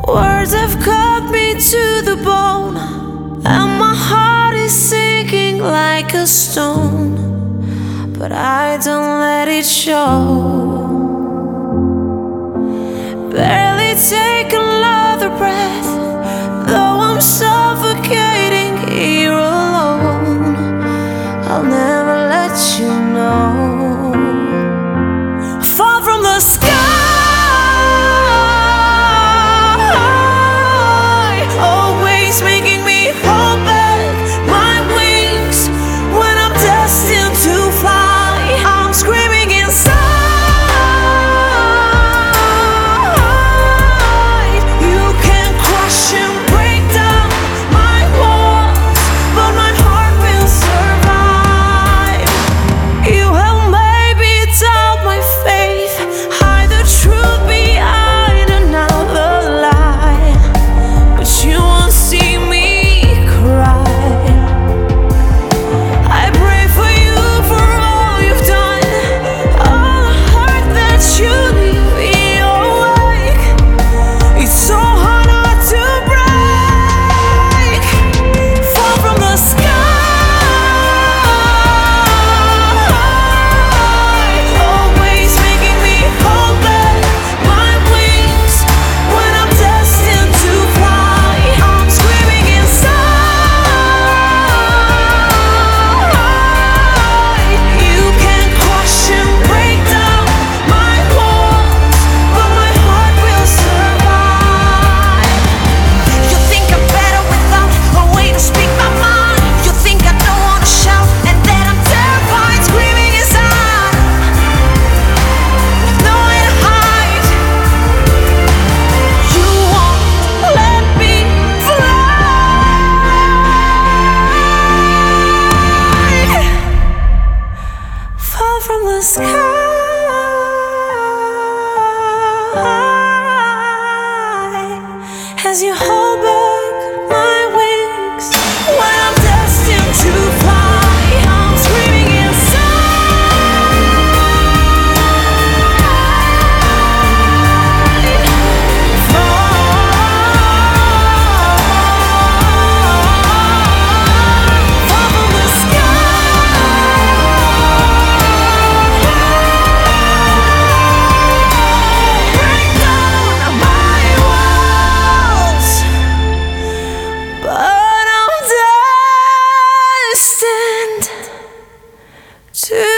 Words have cut me to the bone, and my heart is sinking like a stone, but I don't let it show. Barely take another breath, though I'm suffocating here alone. I'll never let you know. Fall from the sky, always making me hold back my wings when I'm destined to fly. I'm screaming inside. You can crush and break down my walls, but my heart will survive. You have made me doubt my faith, hide the truth behind another lie, but you won't see me cry. I pray for you for all you've done, all the hurt that you leave me awake. It's so hard not to break. Fall from the sky, always making me hold back my wings when I'm destined to fly. I'm screaming inside. You can crush and break down my walls, but my heart will survive. You think I'm better without a way to speak my mind. You think I don't wanna shout and that I'm terrified, screaming inside, with nowhere to hide. You won't let me fly. Fall from the sky, as you hold back my wings when I'm destined to fly. I'm screaming inside. Fall from the sky, break down my walls, but I'm destined to